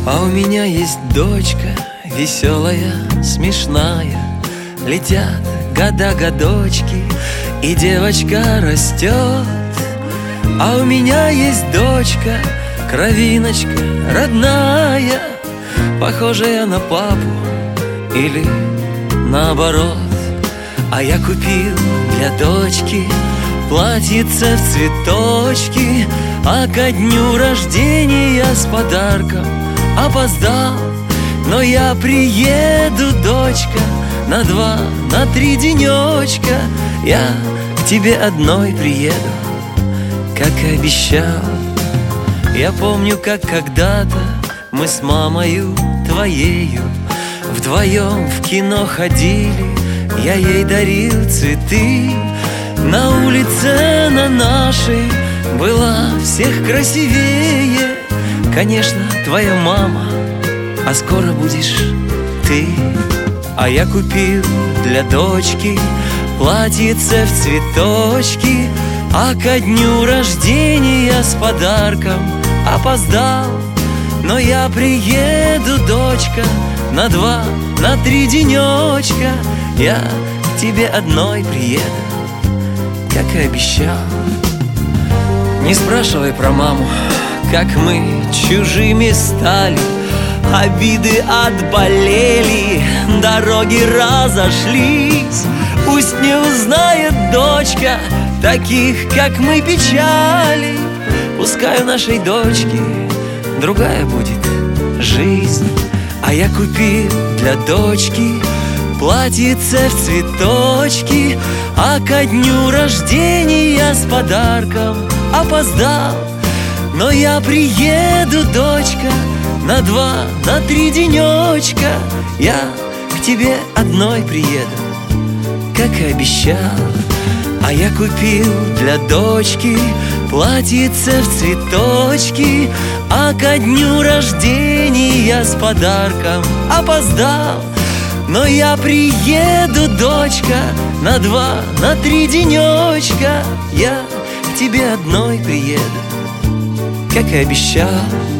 А у меня есть дочка веселая, смешная. Летят года-годочки, и девочка растет. А у меня есть дочка, кровиночка родная, похожая на папу или наоборот. А я купил для дочки платьице в цветочки, а ко дню рождения с подарком опоздал. Но я приеду, дочка, на 2, на 3 денечка. Я к тебе одной приеду, как и обещал. Я помню, как когда-то мы с мамою твоею вдвоем в кино ходили. Я ей дарил цветы. На улице на нашей была всех красивее, конечно, твоя мама, а скоро будешь ты. А я купил для дочки платьице в цветочки, а ко дню рождения с подарком опоздал. Но я приеду, дочка, на 2, на 3 денечка. Я к тебе одной приеду, как и обещал. Не спрашивай про маму, как мы чужими стали. Обиды отболели, дороги разошлись. Пусть не узнает дочка таких, как мы, печали. Пускай у нашей дочки другая будет жизнь. А я купил для дочки платьице в цветочки, а ко дню рождения с подарком опоздал. Но я приеду, дочка, на 2, на 3 денечка. Я к тебе одной приеду, как и обещал. А я купил для дочки платьице в цветочки, а ко дню рождения с подарком опоздал. Но я приеду, дочка, на 2, на 3 денечка. Я к тебе одной приеду, как и обещал.